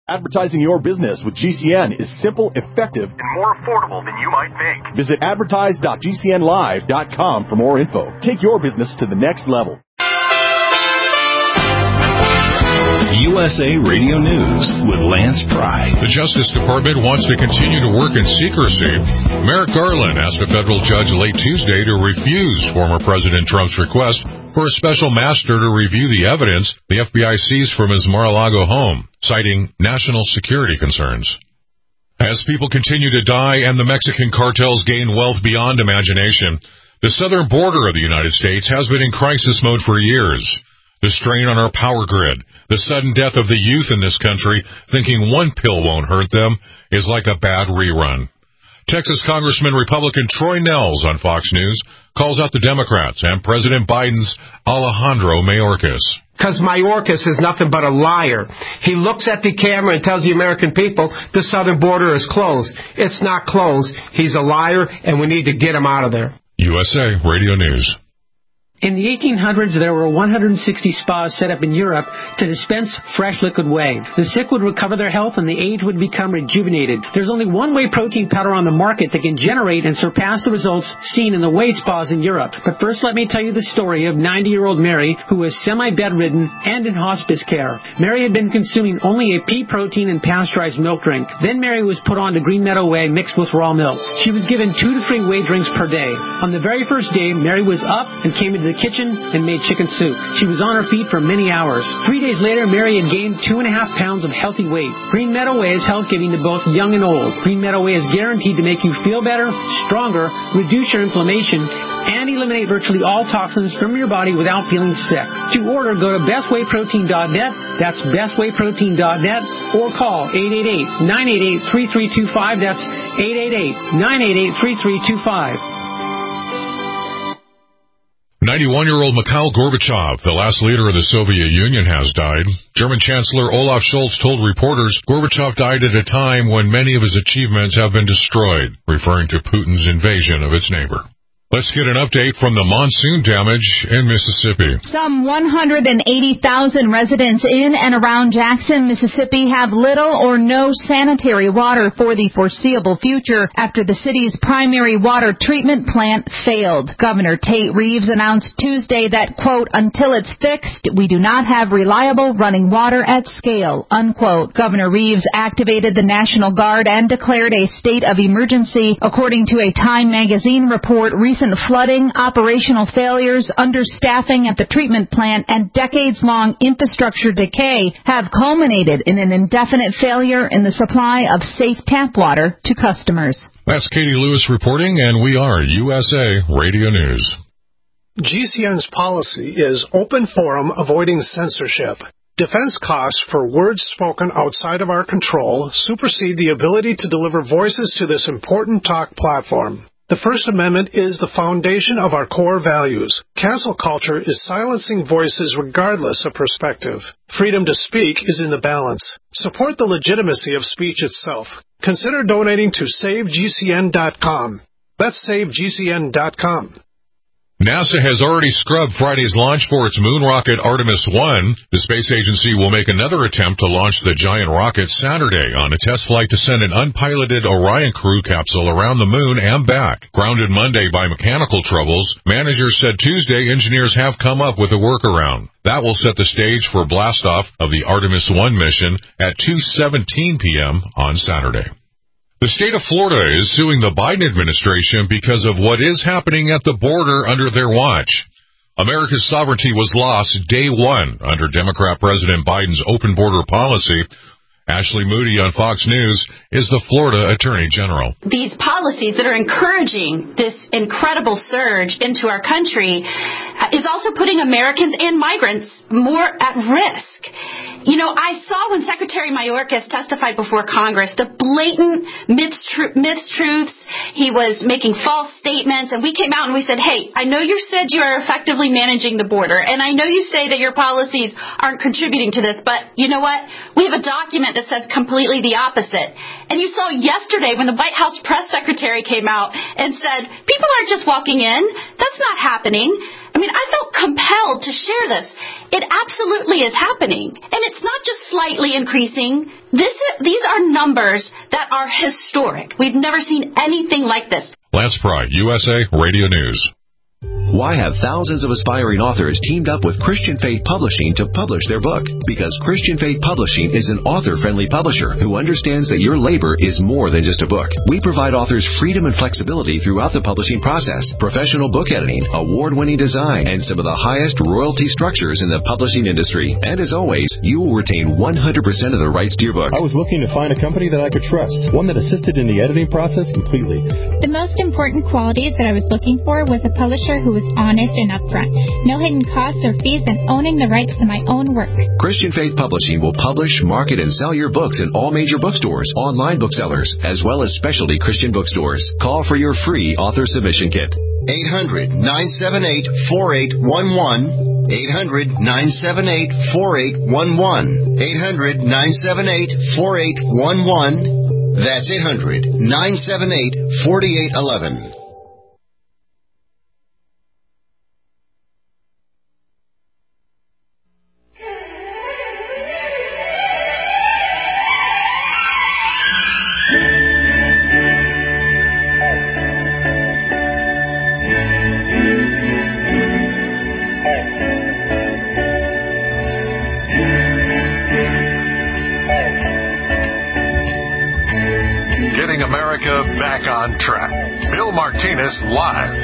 Advertising your business with GCN is simple, effective, and more affordable than you might think. Visit advertise.gcnlive.com for more info. Take your business to the next level. USA Radio News with Lance Pry. The Justice Department wants to continue to work in secrecy. Merrick Garland asked a federal judge late Tuesday to refuse former President Trump's request for a special master to review the evidence the FBI seized from his Mar-a-Lago home, citing national security concerns. As people continue to die and the Mexican cartels gain wealth beyond imagination, the southern border of the United States has been in crisis mode for years. The strain on our power grid, the sudden death of the youth in this country thinking one pill won't hurt them, is like a bad rerun. Texas Congressman Republican Troy Nehls on Fox News calls out the Democrats and President Biden's Alejandro Mayorkas. Because Mayorkas is nothing but a liar. He looks at the camera and tells the American people the southern border is closed. It's not closed. He's a liar, and we need to get him out of there. USA Radio News. In the 1800s, there were 160 spas set up in Europe to dispense fresh liquid whey. The sick would recover their health and the aged would become rejuvenated. There's only one whey protein powder on the market that can generate and surpass the results seen in the whey spas in Europe. But first, let me tell you the story of 90-year-old Mary, who was semi-bedridden and in hospice care. Mary had been consuming only a pea protein and pasteurized milk drink. Then Mary was put on to Green Meadow Whey mixed with raw milk. She was given 2 to 3 whey drinks per day. On the very first day, Mary was up and came into the kitchen and made chicken soup. She was on her feet for many hours. 3 days later, Mary had gained 2.5 pounds of healthy weight. Green Meadow Whey is health-giving to both young and old. Green Meadow Whey is guaranteed to make you feel better, stronger, reduce your inflammation, and eliminate virtually all toxins from your body without feeling sick. To order, go to bestwayprotein.net. That's bestwayprotein.net, or call 888-988-3325. That's 888-988-3325. 91-year-old Mikhail Gorbachev, the last leader of the Soviet Union, has died. German Chancellor Olaf Scholz told reporters Gorbachev died at a time when many of his achievements have been destroyed, referring to Putin's invasion of its neighbor. Let's get an update from the monsoon damage in Mississippi. Some 180,000 residents in and around Jackson, Mississippi have little or no sanitary water for the foreseeable future after the city's primary water treatment plant failed. Governor Tate Reeves announced Tuesday that, quote, until it's fixed, we do not have reliable running water at scale, unquote. Governor Reeves activated the National Guard and declared a state of emergency. According to a Time magazine report, recent flooding, operational failures, understaffing at the treatment plant, and decades-long infrastructure decay have culminated in an indefinite failure in the supply of safe tap water to customers. That's Katie Lewis reporting, and we are USA Radio News. GCN's policy is open forum, avoiding censorship. Defense costs for words spoken outside of our control supersede the ability to deliver voices to this important talk platform. The First Amendment is the foundation of our core values. Cancel culture is silencing voices regardless of perspective. Freedom to speak is in the balance. Support the legitimacy of speech itself. Consider donating to SaveGCN.com. That's SaveGCN.com. NASA has already scrubbed Friday's launch for its moon rocket Artemis 1. The space agency will make another attempt to launch the giant rocket Saturday on a test flight to send an unpiloted Orion crew capsule around the moon and back. Grounded Monday by mechanical troubles, managers said Tuesday engineers have come up with a workaround. That will set the stage for blastoff of the Artemis 1 mission at 2:17 p.m. on Saturday. The state of Florida is suing the Biden administration because of what is happening at the border under their watch. America's sovereignty was lost day one under Democrat President Biden's open border policy. Ashley Moody on Fox News is the Florida Attorney General. These policies that are encouraging this incredible surge into our country is also putting Americans and migrants more at risk. You know, I saw when Secretary Mayorkas testified before Congress the blatant mistruths. He was making false statements, and we came out and we said, hey, I know you said you are effectively managing the border, and I know you say that your policies aren't contributing to this, but you know what? We have a document that says completely the opposite. And you saw yesterday when the White House press secretary came out and said, people aren't just walking in. That's not happening. I mean, I felt compelled to share this. It absolutely is happening. And it's not just slightly increasing. These are numbers that are historic. We've never seen anything like this. Lance Pry, USA Radio News. Why have thousands of aspiring authors teamed up with Christian Faith Publishing to publish their book? Because Christian Faith Publishing is an author-friendly publisher who understands that your labor is more than just a book. We provide authors freedom and flexibility throughout the publishing process, professional book editing, award-winning design, and some of the highest royalty structures in the publishing industry. And as always, you will retain 100% of the rights to your book. I was looking to find a company that I could trust, one that assisted in the editing process completely. The most important qualities that I was looking for was a publisher who was honest and upfront, no hidden costs or fees, and owning the rights to my own work. Christian Faith Publishing will publish, market, and sell your books in all major bookstores, online booksellers, as well as specialty Christian bookstores. Call for your free author submission kit. 800-978-4811. 800-978-4811. 800-978-4811. That's 800-978-4811. America back on track. Bill Martinez live.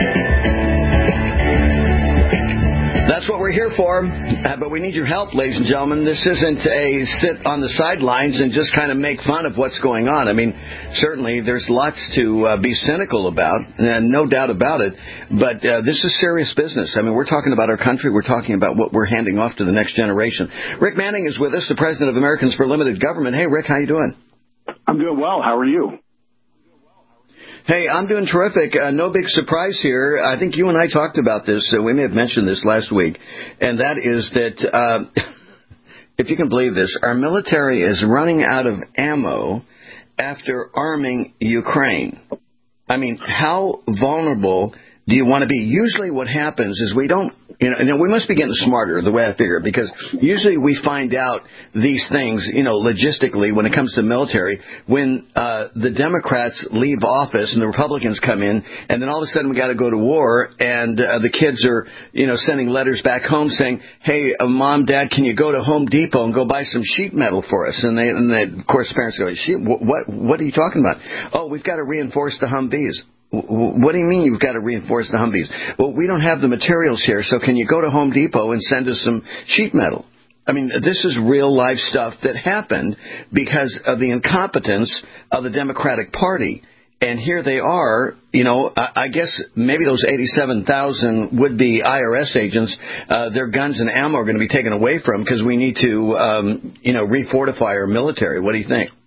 That's what we're here for, but we need your help, ladies and gentlemen. This isn't a sit on the sidelines and just kind of make fun of what's going on. I mean, certainly there's lots to be cynical about, and no doubt about it, but this is serious business. I mean, we're talking about our country. We're talking about what we're handing off to the next generation. Rick Manning is with us, the president of Americans for Limited Government. Hey, Rick, how you doing? I'm doing well. How are you? Hey, I'm doing terrific. No big surprise here. I think you and I talked about this. We may have mentioned this last week, and that is that, if you can believe this, our military is running out of ammo after arming Ukraine. I mean, how vulnerable do you want to be? Usually what happens is we don't, we must be getting smarter, the way I figure it, because usually we find out these things, logistically when it comes to military, when the Democrats leave office and the Republicans come in, and then all of a sudden we got to go to war, and the kids are, sending letters back home saying, hey, Mom, Dad, can you go to Home Depot and go buy some sheet metal for us? And of course, parents go, what are you talking about? Oh, we've got to reinforce the Humvees. What do you mean you've got to reinforce the Humvees? Well, we don't have the materials here, so can you go to Home Depot and send us some sheet metal? I mean, this is real-life stuff that happened because of the incompetence of the Democratic Party. And here they are, I guess maybe those 87,000 would-be IRS agents, their guns and ammo are going to be taken away from because we need to, refortify our military. What do you think?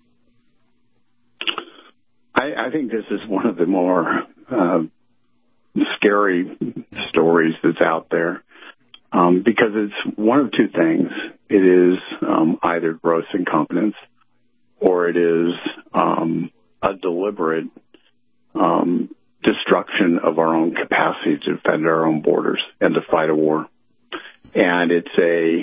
I think this is one of the more scary stories that's out there because it's one of two things. It is either gross incompetence or it is a deliberate destruction of our own capacity to defend our own borders and to fight a war. And it's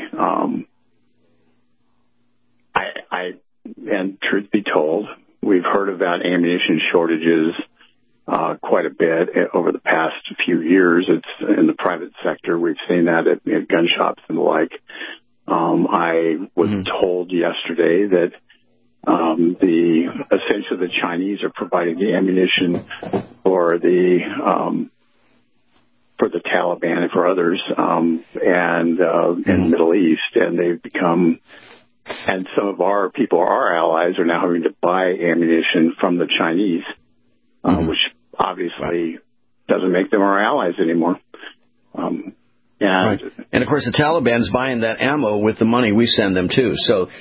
and truth be told, we've heard about ammunition shortages quite a bit over the past few years. It's in the private sector. We've seen that at gun shops and the like. I was told yesterday that essentially the Chinese are providing the ammunition for the Taliban and for others in the Middle East, and they've become. And some of our people, our allies, are now having to buy ammunition from the Chinese, which obviously doesn't make them our allies anymore. Right. And, of course, the Taliban's buying that ammo with the money we send them, too. So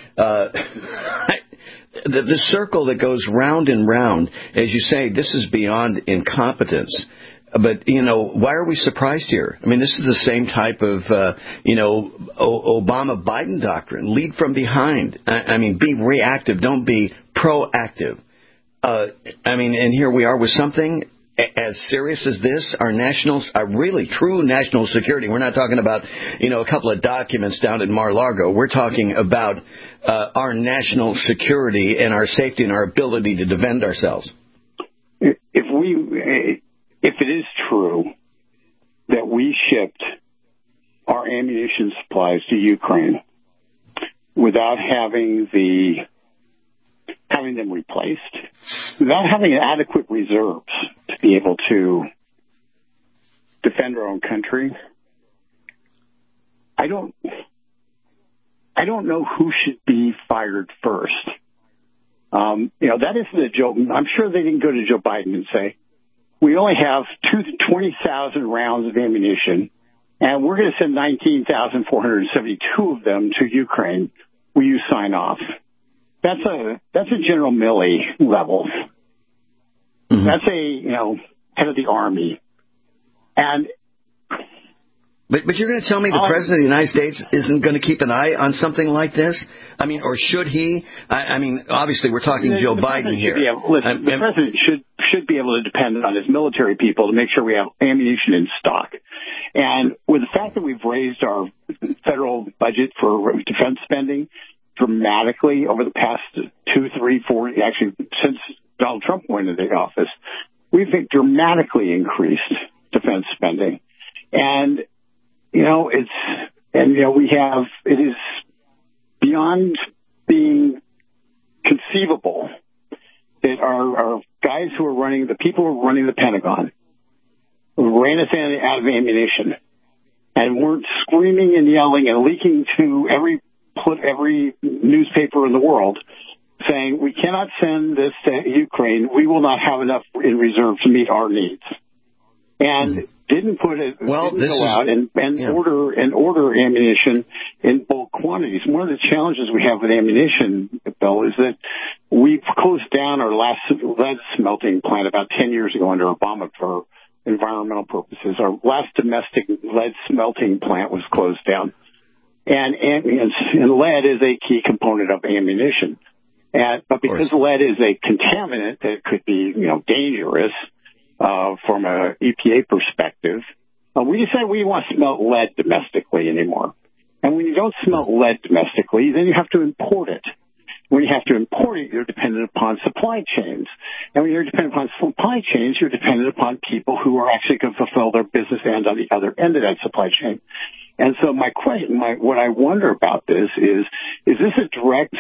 the circle that goes round and round, as you say, this is beyond incompetence. But, why are we surprised here? I mean, this is the same type of, Obama-Biden doctrine. Lead from behind. I mean, be reactive. Don't be proactive. And here we are with something as serious as this, our really true national security. We're not talking about, a couple of documents down at Mar-a-Lago. We're talking about our national security and our safety and our ability to defend ourselves. If it is true that we shipped our ammunition supplies to Ukraine without having them replaced, without having adequate reserves to be able to defend our own country, I don't know who should be fired first. That isn't a joke. I'm sure they didn't go to Joe Biden and say, we only have 20,000 rounds of ammunition, and we're going to send 19,472 of them to Ukraine. Will you sign off? That's a General Milley level. Mm-hmm. That's a head of the Army. But you're going to tell me the President of the United States isn't going to keep an eye on something like this? I mean, or should he? I mean, obviously we're talking Joe Biden here. The President should be able to depend on his military people to make sure we have ammunition in stock. And with the fact that we've raised our federal budget for defense spending dramatically over the past 2, 3, 4, actually since Donald Trump went into office, we've dramatically increased defense spending. And it is beyond being conceivable that our guys who are the people who are running the Pentagon, ran us out of ammunition and weren't screaming and yelling and leaking to every newspaper in the world saying, we cannot send this to Ukraine. We will not have enough in reserve to meet our needs. And didn't go out and order ammunition in bulk quantities. One of the challenges we have with ammunition, Bill, is that we closed down our last lead smelting plant about 10 years ago under Obama for environmental purposes. Our last domestic lead smelting plant was closed down. And lead is a key component of ammunition. But because lead is a contaminant that could be, dangerous, from an EPA perspective, we decided we want to smelt lead domestically anymore. And when you don't smelt lead domestically, then you have to import it. When you have to import it, you're dependent upon supply chains. And when you're dependent upon supply chains, you're dependent upon people who are actually going to fulfill their business ends on the other end of that supply chain. And so my question, what I wonder about this is this a direct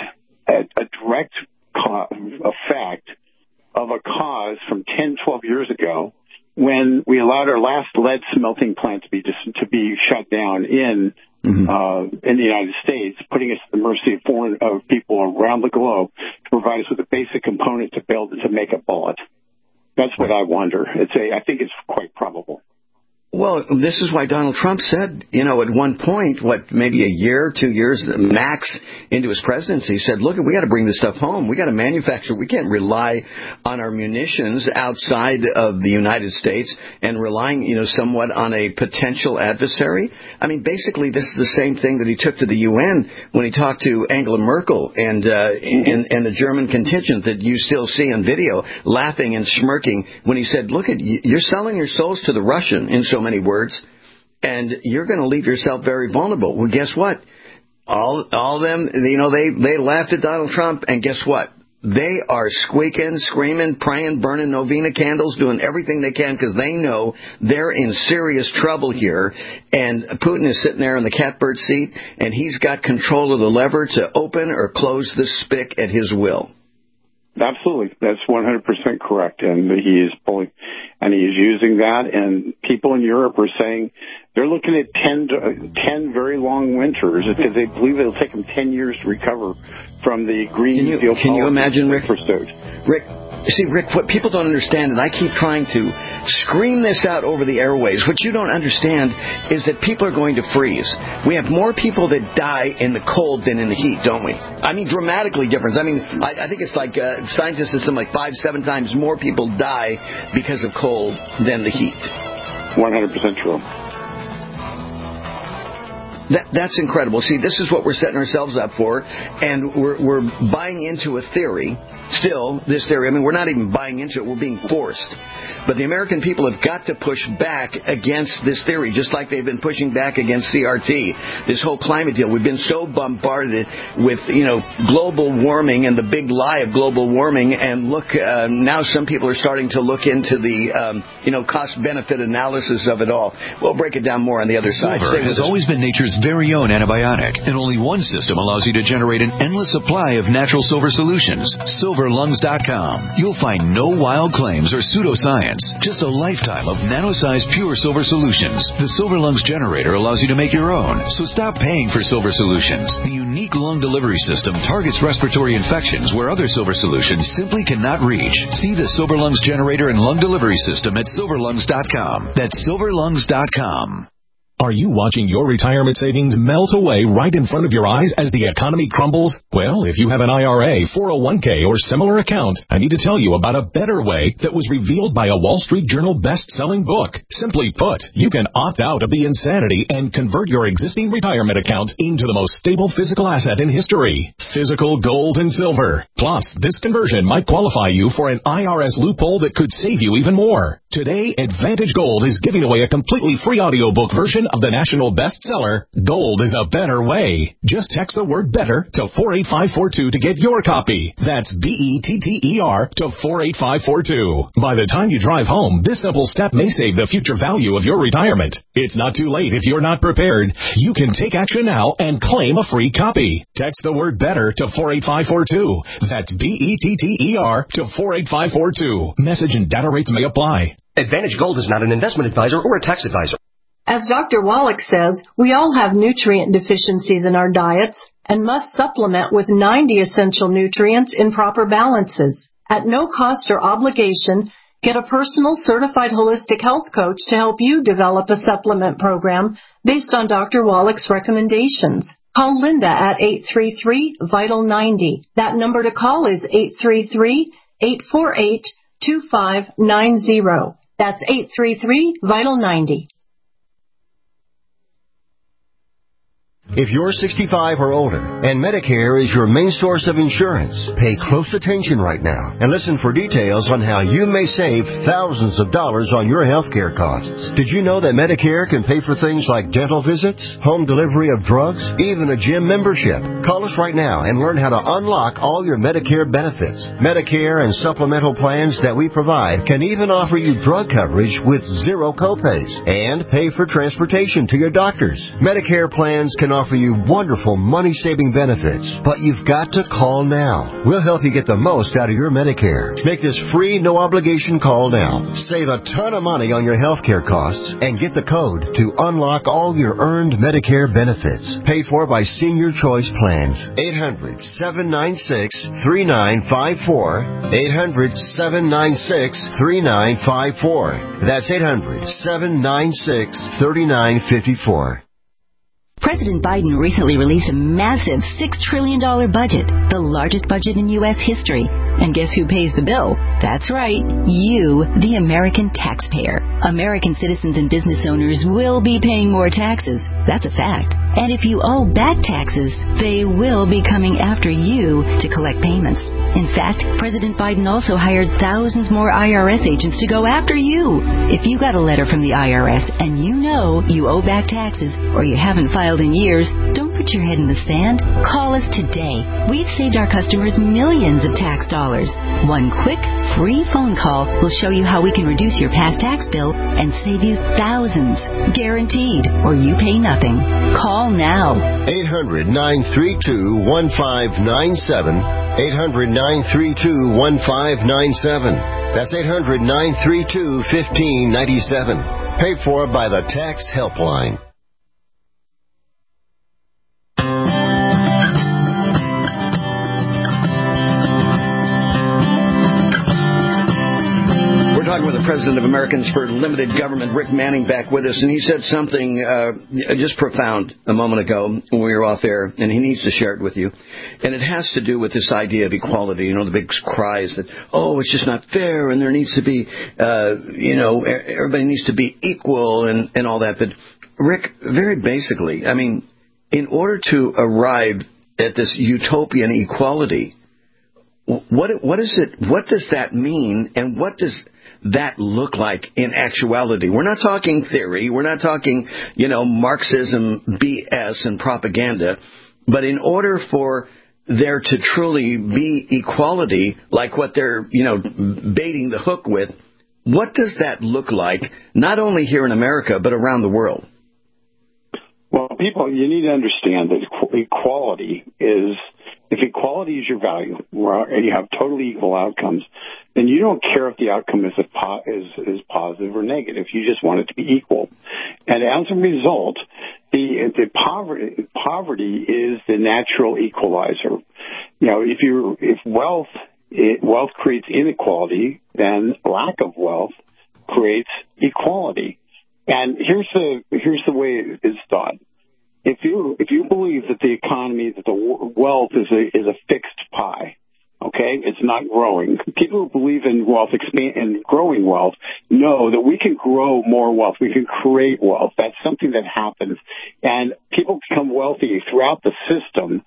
effect of a cause from 10, 12 years ago when we allowed our last lead smelting plant to be shut down in the United States, putting us at the mercy of people around the globe to provide us with a basic component to build to make a bullet. That's what I wonder. I think it's quite probable. Well, this is why Donald Trump said, at one point, maybe a year, 2 years max into his presidency, he said, look, we got to bring this stuff home. We got to manufacture. We can't rely on our munitions outside of the United States and relying, somewhat on a potential adversary. I mean, basically, this is the same thing that he took to the UN when he talked to Angela Merkel and the German contingent that you still see on video laughing and smirking when he said, look, you're selling your souls to the Russian in so many words, and you're going to leave yourself very vulnerable. Well, guess what? All of them, they laughed at Donald Trump, and guess what? They are squeaking, screaming, praying, burning novena candles, doing everything they can because they know they're in serious trouble here. And Putin is sitting there in the catbird seat, and he's got control of the lever to open or close the spigot at his will. Absolutely. That's 100% correct. And he is using that. And people in Europe are saying they're looking at 10 very long winters because they believe it'll take them 10 years to recover from the Green Deal. Can you imagine, Rick? Rick, what people don't understand, and I keep trying to scream this out over the airways, what you don't understand is that people are going to freeze. We have more people that die in the cold than in the heat, don't we? I mean, dramatically different. I mean, I think it's like scientists say something like 5-7 times more people die because of cold than the heat. 100% true. That's incredible. See, this is what we're setting ourselves up for, and we're buying into a theory. Still, this theory, I mean, we're not even buying into it, we're being forced. But the American people have got to push back against this theory, just like they've been pushing back against CRT, this whole climate deal. We've been so bombarded with, global warming and the big lie of global warming, and look, now some people are starting to look into the, cost-benefit analysis of it all. We'll break it down more on the other side. Silver has always been nature's very own antibiotic, and only one system allows you to generate an endless supply of natural silver solutions. SilverLungs.com. You'll find no wild claims or pseudoscience, just a lifetime of nano-sized pure silver solutions. The Silver Lungs generator allows you to make your own, so stop paying for silver solutions. The unique lung delivery system targets respiratory infections where other silver solutions simply cannot reach. See the Silver Lungs generator and lung delivery system at SilverLungs.com. That's SilverLungs.com. Are you watching your retirement savings melt away right in front of your eyes as the economy crumbles? Well, if you have an IRA, 401k, or similar account, I need to tell you about a better way that was revealed by a Wall Street Journal best-selling book. Simply put, you can opt out of the insanity and convert your existing retirement account into the most stable physical asset in history, physical gold and silver. Plus, this conversion might qualify you for an IRS loophole that could save you even more. Today, Advantage Gold is giving away a completely free audiobook version of the national bestseller, Gold is a Better Way. Just text the word BETTER to 48542 to get your copy. That's BETTER to 48542. By the time you drive home, this simple step may save the future value of your retirement. It's not too late if you're not prepared. You can take action now and claim a free copy. Text the word BETTER to 48542. That's BETTER to 48542. Message and data rates may apply. Advantage Gold is not an investment advisor or a tax advisor. As Dr. Wallach says, we all have nutrient deficiencies in our diets and must supplement with 90 essential nutrients in proper balances. At no cost or obligation, get a personal certified holistic health coach to help you develop a supplement program based on Dr. Wallach's recommendations. Call Linda at 833-VITAL-90. That number to call is 833-848-2590. That's 833-VITAL-90. If you're 65 or older and Medicare is your main source of insurance, pay close attention right now and listen for details on how you may save thousands of dollars on your health care costs. Did you know that Medicare can pay for things like dental visits, home delivery of drugs, even a gym membership? Call us right now and learn how to unlock all your Medicare benefits. Medicare and supplemental plans that we provide can even offer you drug coverage with zero copays and pay for transportation to your doctors. Medicare plans can offer you wonderful money-saving benefits, but you've got to call now. We'll help you get the most out of your Medicare. Make this free, no-obligation call now. Save a ton of money on your health care costs and get the code to unlock all your earned Medicare benefits. Paid for by Senior Choice Plans. 800-796-3954. 800-796-3954. That's 800-796-3954. President Biden recently released a massive $6 trillion budget, the largest budget in U.S. history. And guess who pays the bill? That's right, you, the American taxpayer. American citizens and business owners will be paying more taxes. That's a fact. And if you owe back taxes, they will be coming after you to collect payments. In fact, President Biden also hired thousands more IRS agents to go after you. If you got a letter from the IRS and you know you owe back taxes or you haven't filed in years, don't put your head in the sand. Call us today. We've saved our customers millions of tax dollars. One quick, free phone call will show you how we can reduce your past tax bill and save you thousands. Guaranteed, or you pay nothing. Call now. 800-932-1597. 800-932-1597. That's 800-932-1597. Paid for by the Tax Helpline. Talking with the president of Americans for Limited Government, Rick Manning, back with us, and he said something just profound a moment ago when we were off air, and he needs to share it with you. And it has to do with this idea of equality. You know, the big cries that, oh, it's just not fair, and there needs to be, everybody needs to be equal and all that. But, Rick, very basically, I mean, in order to arrive at this utopian equality, what is it? What does that mean, and what does that look like in actuality? We're not talking theory. We're not talking, Marxism, BS, and propaganda. But in order for there to truly be equality, like what they're, baiting the hook with, what does that look like, not only here in America, but around the world? Well, people, you need to understand that equality is, if equality is your value, and you have totally equal outcomes, then you don't care if the outcome is positive or negative. You just want it to be equal. And as a result, the poverty is the natural equalizer. If wealth creates inequality, then lack of wealth creates equality. And here's the way it's thought. If you believe that the economy, that the wealth is a fixed pie, okay, it's not growing. People who believe in wealth and growing wealth know that we can grow more wealth. We can create wealth. That's something that happens. And people become wealthier throughout the system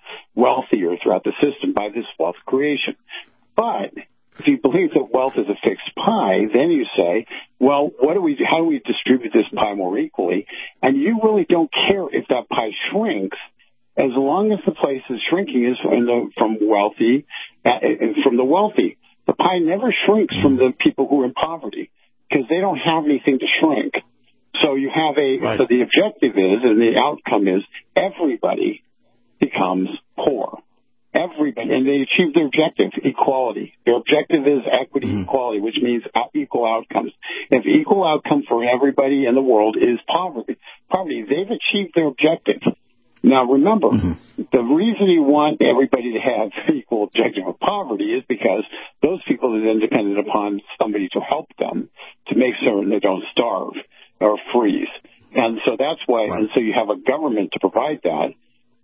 by this wealth creation. But if you believe that wealth is a fixed pie, then you say, well, how do we distribute this pie more equally? And you really don't care if that pie shrinks, as long as the place is shrinking is from the wealthy. The pie never shrinks from the people who are in poverty, because they don't have anything to shrink. So you have so the objective is, and the outcome is, everybody becomes poor. Everybody, and they achieve their objective, equality. Their objective is equity, equality, which means equal outcomes. If equal outcome for everybody in the world is poverty, they've achieved their objective. Now, remember, the reason you want everybody to have equal objective of poverty is because those people are then dependent upon somebody to help them to make certain they don't starve or freeze. And so that's why, and so you have a government to provide that.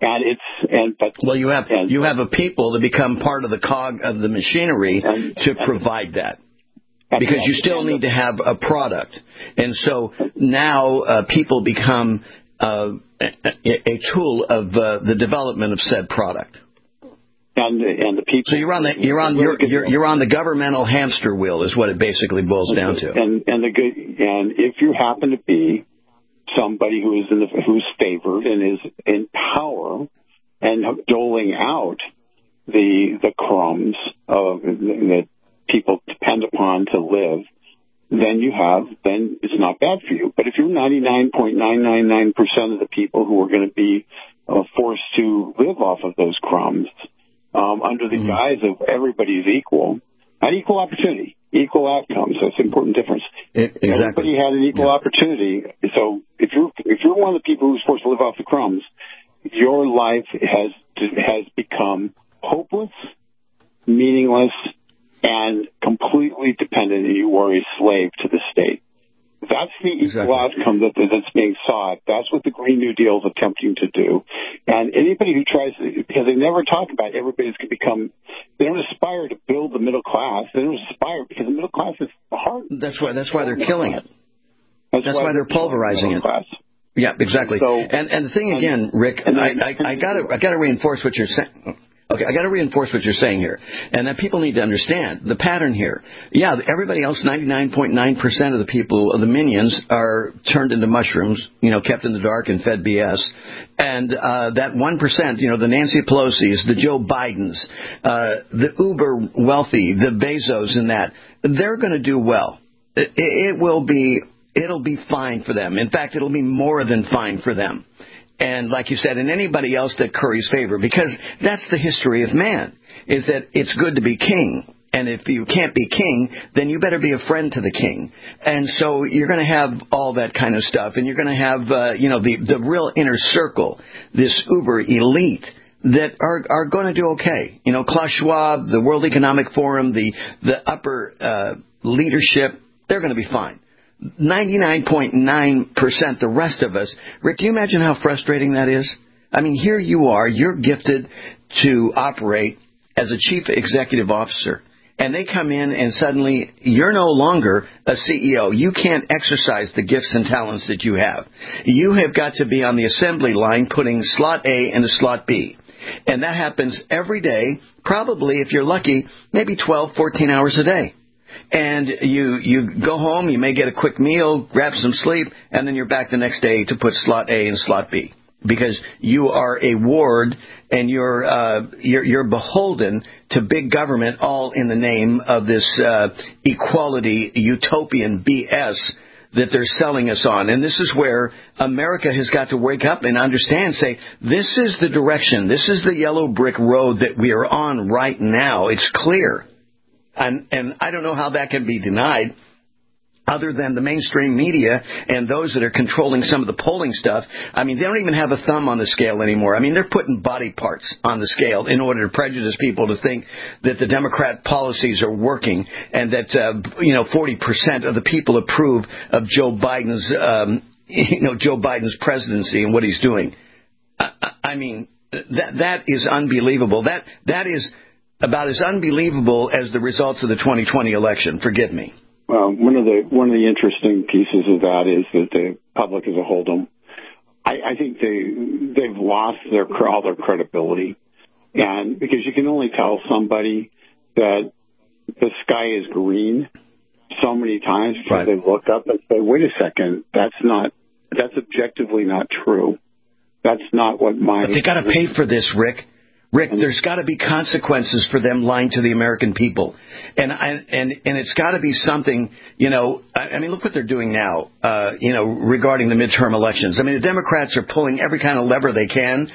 You have a people that become part of the cog of the machinery to provide that, because you still need to have a product, and so now people become a tool of the development of said product. And the people. So you're on the governmental hamster wheel, is what it basically boils down to. And if you happen to be somebody who's favored and is in power and doling out the crumbs that people depend upon to live, then it's not bad for you. But if you're 99.999% of the people who are going to be forced to live off of those crumbs under the guise of everybody's equal, not equal opportunity, equal outcomes. That's an important difference. Exactly. Everybody had an equal opportunity. So if you're one of the people who's forced to live off the crumbs, your life has become hopeless, meaningless, and completely dependent, and you are a slave to the state. That's the equal outcome that's being sought. That's what the Green New Deal is attempting to do. And anybody who tries to, because they never talk about everybody's going to become, they don't aspire to build the middle class. They don't aspire, because the middle class is hard. That's why they're killing it. That's why they're pulverizing it. Yeah, exactly. So, and the thing again, Rick, I got to reinforce what you're saying. Okay, I got to reinforce what you're saying here, and that people need to understand the pattern here. Yeah, everybody else, 99.9% of the people, of the minions, are turned into mushrooms, kept in the dark and fed BS. And that 1%, the Nancy Pelosi's, the Joe Bidens, the uber wealthy, the Bezos, and that, they're going to do well. It'll be fine for them. In fact, it'll be more than fine for them. And like you said, and anybody else that curries favor, because that's the history of man, is that it's good to be king. And if you can't be king, then you better be a friend to the king. And so you're going to have all that kind of stuff. And you're going to have, the real inner circle, this uber elite that are going to do okay. Klaus Schwab, the World Economic Forum, the upper leadership, they're going to be fine. 99.9%, the rest of us. Rick, do you imagine how frustrating that is? I mean, here you are, you're gifted to operate as a chief executive officer, and they come in and suddenly you're no longer a CEO. You can't exercise the gifts and talents that you have. You have got to be on the assembly line putting slot A into slot B. And that happens every day, probably, if you're lucky, maybe 12, 14 hours a day. And you go home, you may get a quick meal, grab some sleep, and then you're back the next day to put slot A in slot B. Because you are a ward and you're beholden to big government, all in the name of this equality utopian BS that they're selling us on. And this is where America has got to wake up and understand, say, this is the direction, this is the yellow brick road that we are on right now. It's clear. And I don't know how that can be denied, other than the mainstream media and those that are controlling some of the polling stuff. I mean, they don't even have a thumb on the scale anymore. I mean, they're putting body parts on the scale in order to prejudice people to think that the Democrat policies are working and that, 40% of the people approve of Joe Biden's presidency and what he's doing. I mean, that is unbelievable. That is about as unbelievable as the results of the 2020 election. Forgive me. Well, one of the interesting pieces of that is that the public as a whole don't. I think they've lost all their credibility, and because you can only tell somebody that the sky is green so many times before they look up and say, "Wait a second, that's objectively not true. That's not what my." But they got to pay for this, Rick. Rick, there's got to be consequences for them lying to the American people. And it's got to be something, I mean, look what they're doing now, regarding the midterm elections. I mean, the Democrats are pulling every kind of lever they can.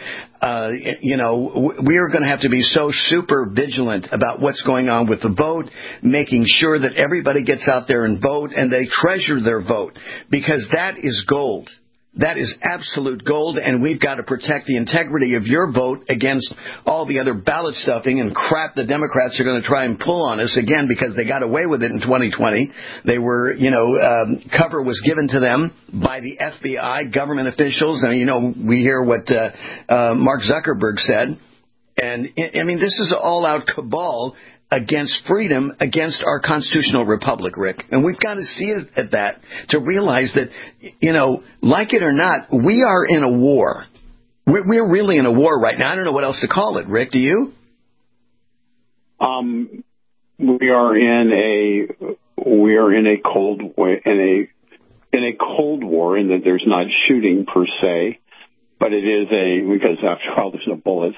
We are going to have to be so super vigilant about what's going on with the vote, making sure that everybody gets out there and vote and they treasure their vote, because that is gold. That is absolute gold, and we've got to protect the integrity of your vote against all the other ballot stuffing and crap the Democrats are going to try and pull on us again, because they got away with it in 2020. They were, cover was given to them by the FBI, government officials. And, we hear what Mark Zuckerberg said. And, I mean, this is an all-out cabal against freedom, against our constitutional republic, Rick. And we've got to see it at that to realize that, like it or not, we are in a war. We're really in a war right now. I don't know what else to call it, Rick. Do you? We are in a cold war in that there's not shooting per se, but it is because after all there's no bullets.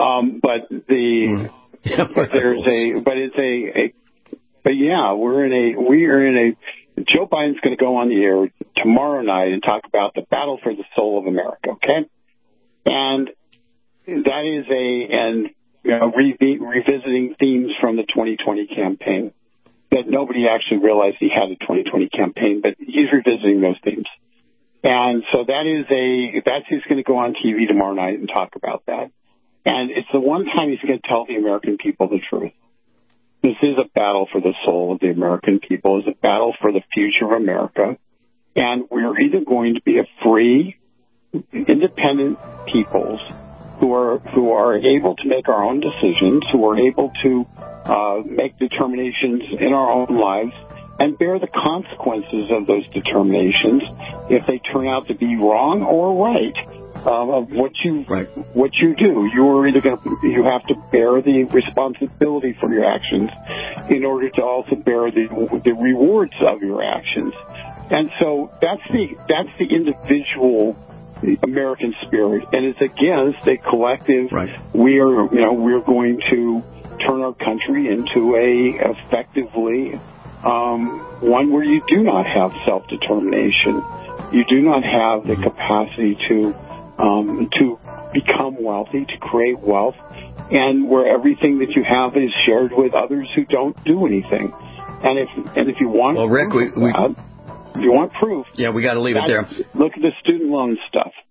Joe Biden's going to go on the air tomorrow night and talk about the battle for the soul of America, okay? And that is revisiting themes from the 2020 campaign that nobody actually realized he had a 2020 campaign, but he's revisiting those themes. And so he's going to go on TV tomorrow night and talk about that. And it's the one time he's going to tell the American people the truth. This is a battle for the soul of the American people. It's a battle for the future of America. And we're either going to be a free, independent peoples who are able to make our own decisions, who are able to make determinations in our own lives and bear the consequences of those determinations if they turn out to be wrong or right. Of what you do, you have to bear the responsibility for your actions in order to also bear the rewards of your actions. And so that's the individual American spirit, and it's against a collective. Right. We're going to turn our country into a effectively one where you do not have self-determination. You do not have the capacity to become wealthy, to create wealth, and where everything that you have is shared with others who don't do anything. And if you want, well, Rick, if you want proof, we got to leave it there. Look at the student loan stuff.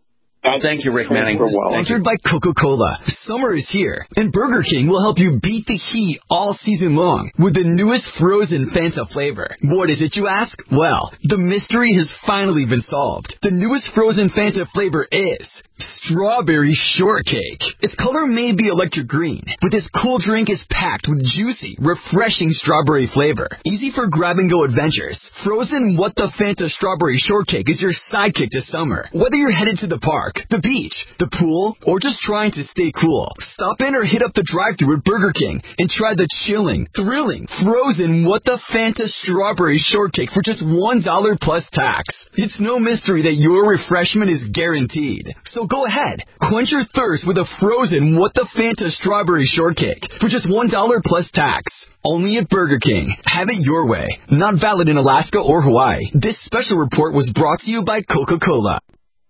Thank you, Rick Manning. Sponsored by Coca-Cola. Summer is here, and Burger King will help you beat the heat all season long with the newest frozen Fanta flavor. What is it, you ask? Well, the mystery has finally been solved. The newest frozen Fanta flavor is strawberry shortcake. Its color may be electric green, but this cool drink is packed with juicy, refreshing strawberry flavor. Easy for grab-and-go adventures. Frozen What the Fanta strawberry shortcake is your sidekick to summer. Whether you're headed to the park, the beach, the pool, or just trying to stay cool, stop in or hit up the drive-thru at Burger King and try the chilling, thrilling, frozen What the Fanta strawberry shortcake for just $1 plus tax. It's no mystery that your refreshment is guaranteed. So go ahead, quench your thirst with a frozen What the Fanta strawberry shortcake for just $1 plus tax. Only at Burger King. Have it your way. Not valid in Alaska or Hawaii. This special report was brought to you by Coca-Cola.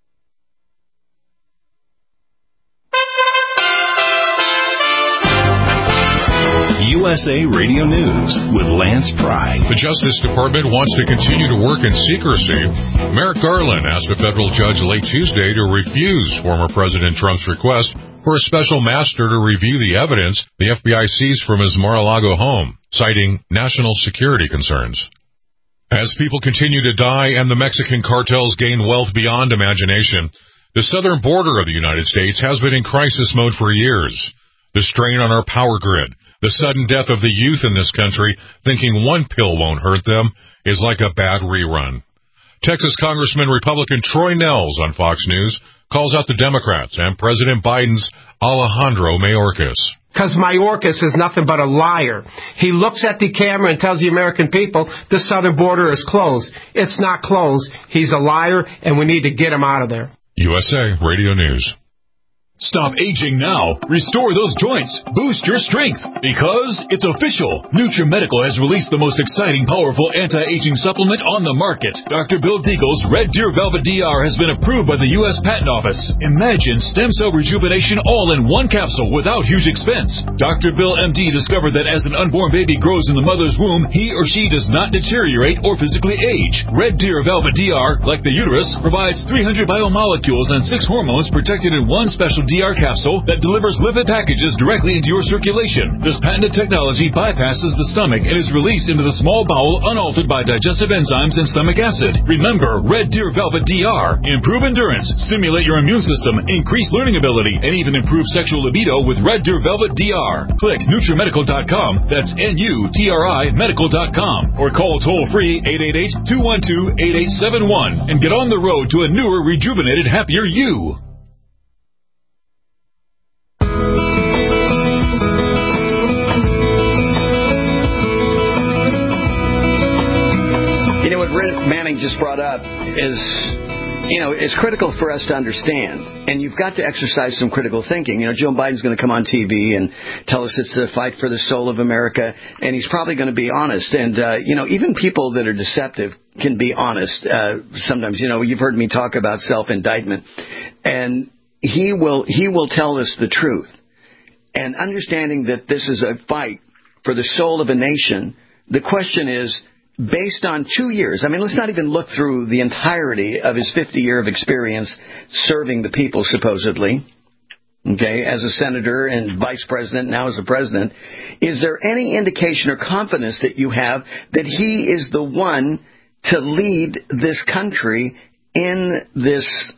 USA Radio News with Lance Pry. The Justice Department wants to continue to work in secrecy. Merrick Garland asked a federal judge late Tuesday to refuse former President Trump's request for a special master to review the evidence the FBI seized from his Mar-a-Lago home, citing national security concerns. As people continue to die and the Mexican cartels gain wealth beyond imagination, the southern border of the United States has been in crisis mode for years. The strain on our power grid, the sudden death of the youth in this country thinking one pill won't hurt them, is like a bad rerun. Texas Congressman Republican Troy Nehls on Fox News calls out the Democrats and President Biden's Alejandro Mayorkas. Because Mayorkas is nothing but a liar. He looks at the camera and tells the American people the southern border is closed. It's not closed. He's a liar, and we need to get him out of there. USA Radio News. Stop aging now. Restore those joints. Boost your strength. Because it's official. NutriMedical has released the most exciting, powerful anti-aging supplement on the market. Dr. Bill Deagle's Red Deer Velvet DR has been approved by the U.S. Patent Office. Imagine stem cell rejuvenation all in one capsule without huge expense. Dr. Bill MD discovered that as an unborn baby grows in the mother's womb, he or she does not deteriorate or physically age. Red Deer Velvet DR, like the uterus, provides 300 biomolecules and 6 hormones protected in one special DR capsule that delivers lipid packages directly into your circulation. This patented technology bypasses the stomach and is released into the small bowel unaltered by digestive enzymes and stomach acid. Remember, Red Deer Velvet DR. Improve endurance, stimulate your immune system, increase learning ability, and even improve sexual libido with Red Deer Velvet DR. Click NutriMedical.com, that's NUTRI Medical.com, or call toll-free 888-212-8871 and get on the road to a newer, rejuvenated, happier you. Manning just brought up is, it's critical for us to understand, and you've got to exercise some critical thinking. Joe Biden's going to come on TV and tell us it's a fight for the soul of America, and he's probably going to be honest. And, even people that are deceptive can be honest. Sometimes, you've heard me talk about self-indictment, and he will tell us the truth. And understanding that this is a fight for the soul of a nation, the question is, based on 2 years, let's not even look through the entirety of his 50 year of experience serving the people, supposedly, okay, as a senator and vice president, now as a president. Is there any indication or confidence that you have that he is the one to lead this country in this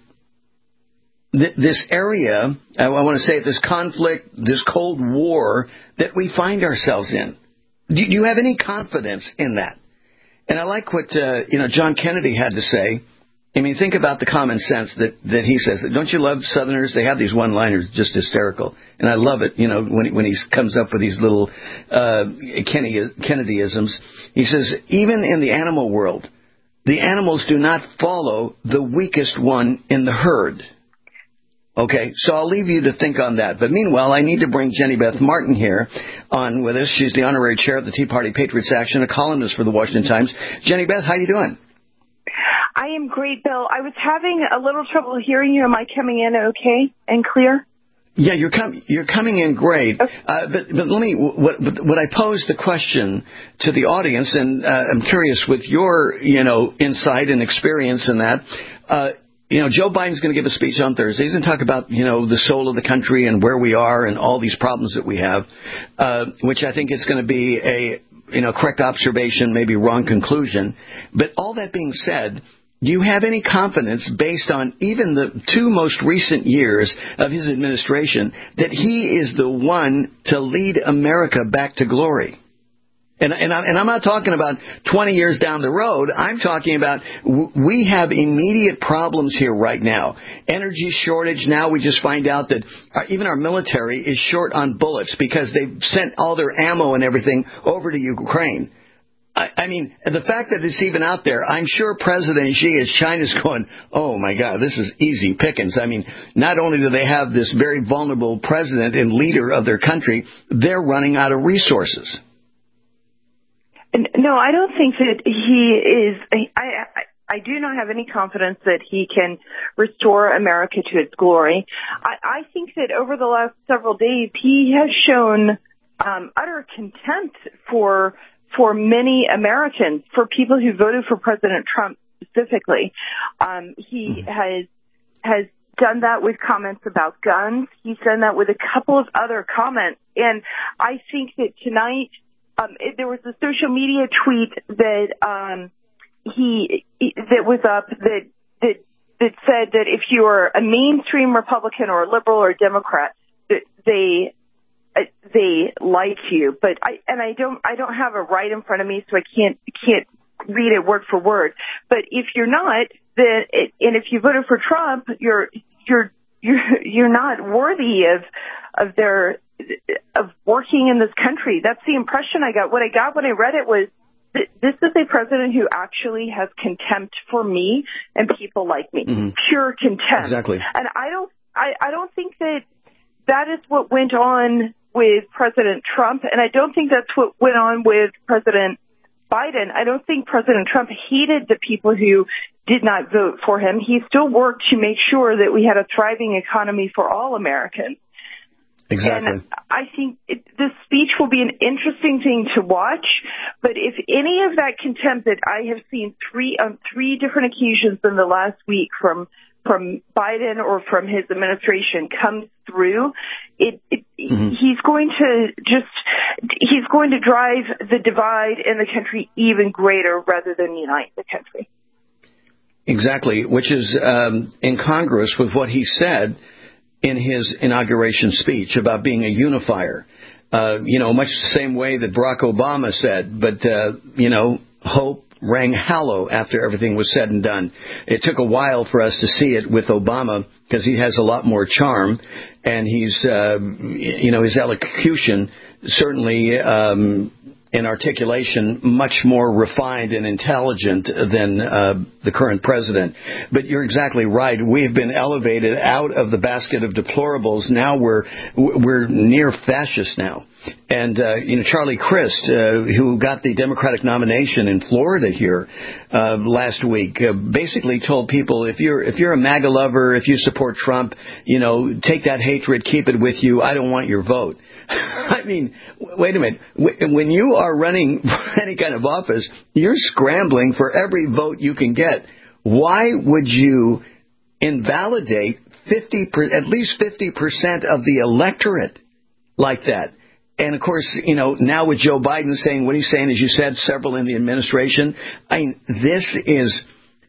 area, I want to say this conflict, this Cold War that we find ourselves in? Do you have any confidence in that? And I like what, John Kennedy had to say. Think about the common sense that he says. Don't you love Southerners? They have these one-liners, just hysterical. And I love it, when he comes up with these little Kennedyisms. He says, even in the animal world, the animals do not follow the weakest one in the herd. Okay, so I'll leave you to think on that. But meanwhile, I need to bring Jenny Beth Martin here on with us. She's the honorary chair of the Tea Party Patriots Action, a columnist for the Washington Times. Jenny Beth, how you doing? I am great, Bill. I was having a little trouble hearing you. Am I coming in okay and clear? Yeah, you're coming in great. Okay. But let me, what I posed the question to the audience, and I'm curious with your, insight and experience in that, Joe Biden's going to give a speech on Thursday. He's going to talk about, the soul of the country and where we are and all these problems that we have, which I think is going to be a, correct observation, maybe wrong conclusion. But all that being said, do you have any confidence, based on even the 2 most recent years of his administration, that he is the one to lead America back to glory? And I'm not talking about 20 years down the road. I'm talking about we have immediate problems here right now. Energy shortage. Now we just find out that even our military is short on bullets because they've sent all their ammo and everything over to Ukraine. I mean, the fact that it's even out there, I'm sure President Xi, as China's going, oh, my God, this is easy pickings. I mean, not only do they have this very vulnerable president and leader of their country, they're running out of resources. No, I don't think that he is. I do not have any confidence that he can restore America to its glory. I think that over the last several days, he has shown utter contempt for many Americans, for people who voted for President Trump specifically. He has done that with comments about guns. He's done that with a couple of other comments. And I think that tonight, there was a social media tweet that that was up that said that if you are a mainstream Republican or a liberal or a Democrat, that they like you. But I don't have a right in front of me, so I can't read it word for word. But if you're not, and if you voted for Trump, you're not worthy of working in this country. That's the impression I got. What I got when I read it was, this is a president who actually has contempt for me and people like me. Mm-hmm. Pure contempt. Exactly. And I don't think that is what went on with President Trump, and I don't think that's what went on with President Biden. I don't think President Trump hated the people who did not vote for him. He still worked to make sure that we had a thriving economy for all Americans. Exactly. And I think this speech will be an interesting thing to watch, but if any of that contempt that I have seen on three different occasions in the last week from Biden or from his administration comes through, he's going to drive the divide in the country even greater rather than unite the country. Exactly, which is in congruous with what he said in his inauguration speech about being a unifier. Much the same way that Barack Obama said, but, hope rang hollow after everything was said and done. It took a while for us to see it with Obama because he has a lot more charm, and he's, his elocution certainly in articulation much more refined and intelligent than the current president. But you're exactly right. We've been elevated out of the basket of deplorables. Now we're near fascist now. And Charlie Crist, who got the Democratic nomination in Florida here last week, basically told people, if you're a MAGA lover, if you support Trump, take that hatred, keep it with you. I don't want your vote. I mean, wait a minute. When you are running for any kind of office, you're scrambling for every vote you can get. Why would you invalidate at least 50% of the electorate like that? And, of course, now with Joe Biden saying what he's saying, as you said, several in the administration, I mean, this is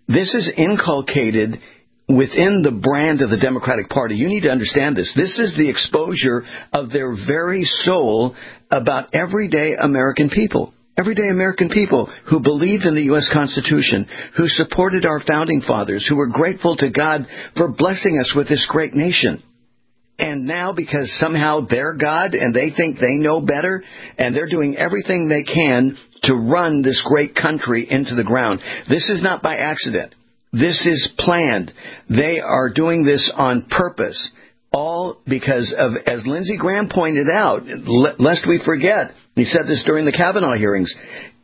inculcated within the brand of the Democratic Party. You need to understand this. This is the exposure of their very soul about everyday American people. Everyday American people who believed in the U.S. Constitution, who supported our founding fathers, who were grateful to God for blessing us with this great nation. And now, because somehow they're God and they think they know better, and they're doing everything they can to run this great country into the ground. This is not by accident. This is planned. They are doing this on purpose, all because of, as Lindsey Graham pointed out, lest we forget, he said this during the Kavanaugh hearings,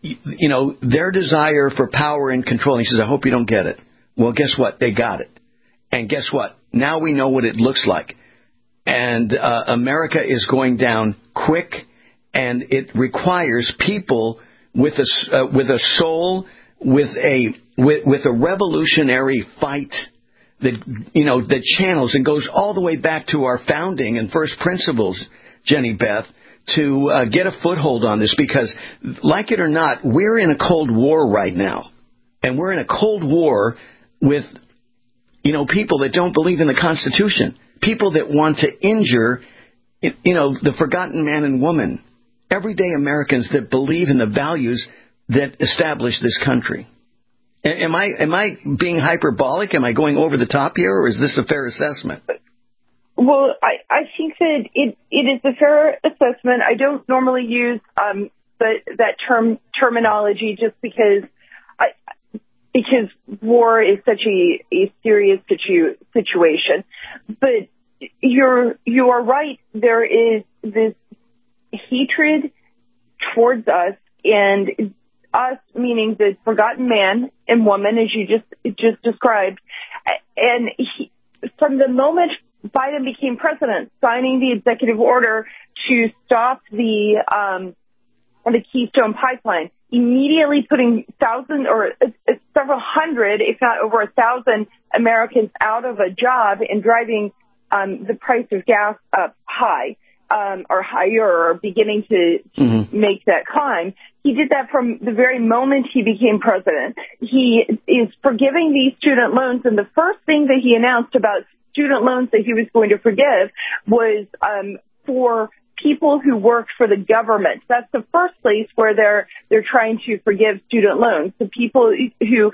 their desire for power and control. And he says, I hope you don't get it. Well, guess what? They got it. And guess what? Now we know what it looks like. And America is going down quick, and it requires people with a soul, with a revolutionary fight that channels and goes all the way back to our founding and first principles, Jenny Beth, to get a foothold on this, because, like it or not, we're in a Cold War right now. And we're in a Cold War with, people that don't believe in the Constitution, people that want to injure, the forgotten man and woman, everyday Americans that believe in the values that establish this country. Am I being hyperbolic? Am I going over the top here, or is this a fair assessment? Well, I think that it is a fair assessment. I don't normally use that terminology just because war is such a serious situation. But you are right. There is this hatred towards us, and us meaning the forgotten man and woman, as you just described. And from the moment Biden became president, signing the executive order to stop the Keystone Pipeline, immediately putting several hundred, if not over 1,000 Americans out of a job and driving the price of gas up high, or higher, or beginning to make that climb. He did that from the very moment he became president. He is forgiving these student loans, and the first thing that he announced about student loans that he was going to forgive was for people who worked for the government. That's the first place where they're trying to forgive student loans. The people who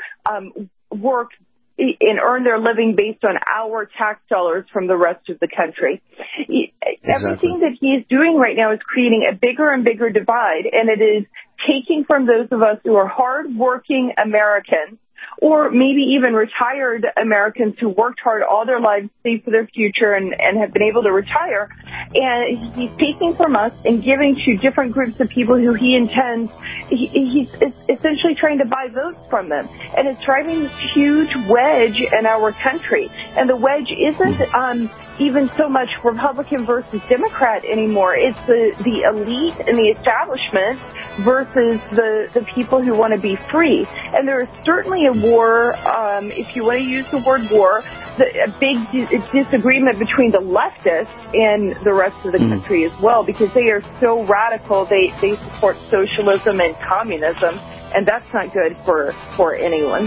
work and earn their living based on our tax dollars from the rest of the country. Everything that he is doing right now is creating a bigger and bigger divide, and it is taking from those of us who are hard-working Americans, or maybe even retired Americans who worked hard all their lives, saved for their future, and have been able to retire. And he's taking from us and giving to different groups of people who he intends. He's essentially trying to buy votes from them. And it's driving this huge wedge in our country. And the wedge isn't even so much Republican versus Democrat anymore. It's the elite and the establishment versus the people who want to be free. And there is certainly a war, if you want to use the word war, a big disagreement between the leftists and the rest of the country as well, because they are so radical. They support socialism and communism, and that's not good for anyone.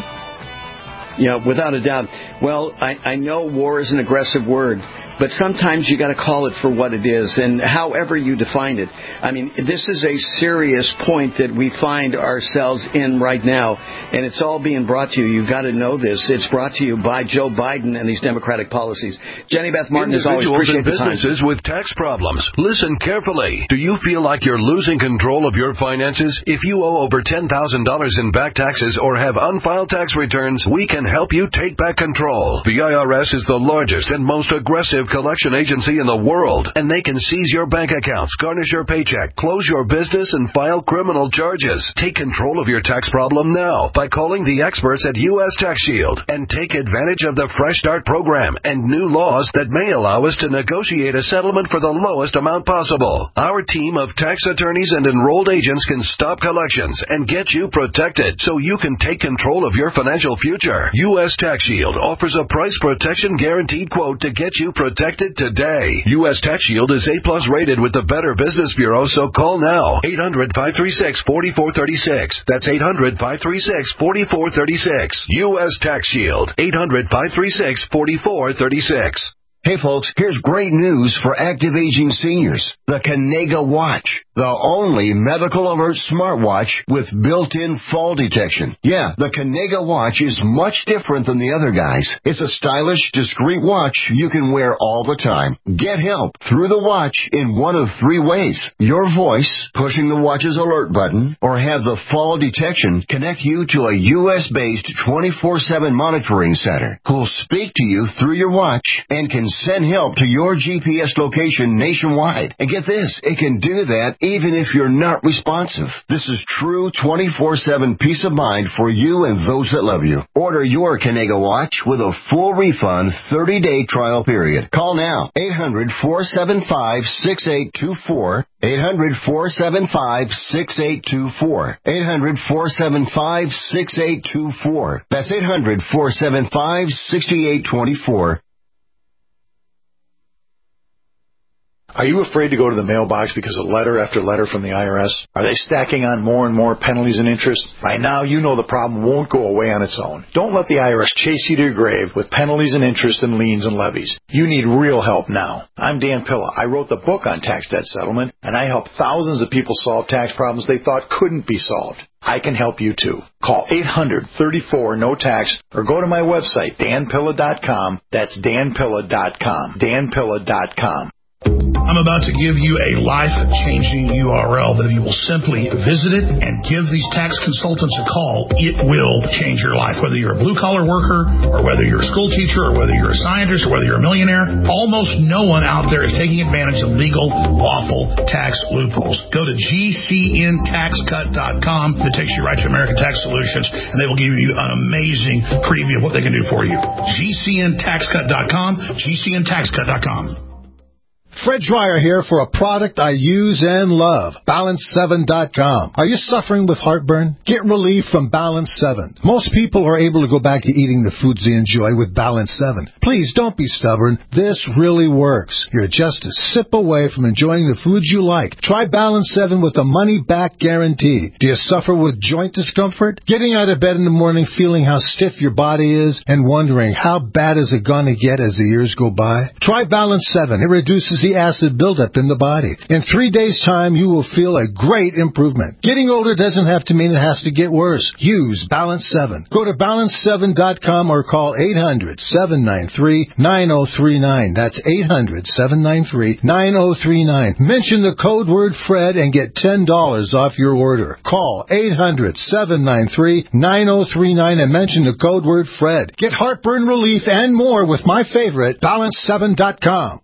Yeah, without a doubt. Well, I know war is an aggressive word, but sometimes you got to call it for what it is, and however you define it. I mean, this is a serious point that we find ourselves in right now, and it's all being brought to you. You've got to know this. It's brought to you by Joe Biden and these Democratic policies. Jenny Beth Martin, as always, appreciate the time. Businesses with tax problems. Listen carefully. Do you feel like you're losing control of your finances? If you owe over $10,000 in back taxes or have unfiled tax returns, we can help you take back control. The IRS is the largest and most aggressive collection agency in the world, and they can seize your bank accounts, garnish your paycheck, close your business, and file criminal charges. Take control of your tax problem now by calling the experts at U.S. Tax Shield and take advantage of the Fresh Start program and new laws that may allow us to negotiate a settlement for the lowest amount possible. Our team of tax attorneys and enrolled agents can stop collections and get you protected so you can take control of your financial future. U.S. Tax Shield offers a price protection guaranteed quote to get you protected today. U.S. Tax Shield is A+ rated with the Better Business Bureau, so call now. 800-536-4436. That's 800-536-4436. U.S. Tax Shield. 800-536-4436. Hey folks, here's great news for active aging seniors. The Kanega Watch. The only medical alert smartwatch with built-in fall detection. Yeah, the Kanega Watch is much different than the other guys. It's a stylish, discreet watch you can wear all the time. Get help through the watch in one of three ways. Your voice, pushing the watch's alert button, or have the fall detection connect you to a U.S.-based 24/7 monitoring center who'll speak to you through your watch and can send help to your GPS location nationwide. And get this, it can do that even if you're not responsive. This is true 24/7 peace of mind for you and those that love you. Order your Kenega watch with a full refund 30-day trial period. Call now, 800-475-6824, 800-475-6824, 800-475-6824. That's 800-475-6824. Are you afraid to go to the mailbox because of letter after letter from the IRS? Are they stacking on more and more penalties and interest? By now, you know the problem won't go away on its own. Don't let the IRS chase you to your grave with penalties and interest and liens and levies. You need real help now. I'm Dan Pilla. I wrote the book on tax debt settlement, and I help thousands of people solve tax problems they thought couldn't be solved. I can help you too. Call 800-34-NO-TAX or go to my website, danpilla.com. That's danpilla.com. danpilla.com. I'm about to give you a life-changing URL that if you will simply visit it and give these tax consultants a call, it will change your life. Whether you're a blue-collar worker or whether you're a school teacher or whether you're a scientist or whether you're a millionaire, almost no one out there is taking advantage of legal, lawful tax loopholes. Go to GCNTaxCut.com. It takes you right to American Tax Solutions, and they will give you an amazing preview of what they can do for you. GCNTaxCut.com, GCNTaxCut.com. Fred Dreyer here for a product I use and love, Balance7.com. Are you suffering with heartburn? Get relief from Balance 7. Most people are able to go back to eating the foods they enjoy with Balance 7. Please don't be stubborn. This really works. You're just a sip away from enjoying the foods you like. Try Balance 7 with a money-back guarantee. Do you suffer with joint discomfort? Getting out of bed in the morning feeling how stiff your body is and wondering how bad is it going to get as the years go by? Try Balance 7. It reduces the acid buildup in the body. In 3 days' time, you will feel a great improvement. Getting older doesn't have to mean it has to get worse. Use Balance 7. Go to Balance7.com or call 800-793-9039. That's 800-793-9039. Mention the code word Fred and get $10 off your order. Call 800-793-9039 and mention the code word Fred. Get heartburn relief and more with my favorite, Balance7.com.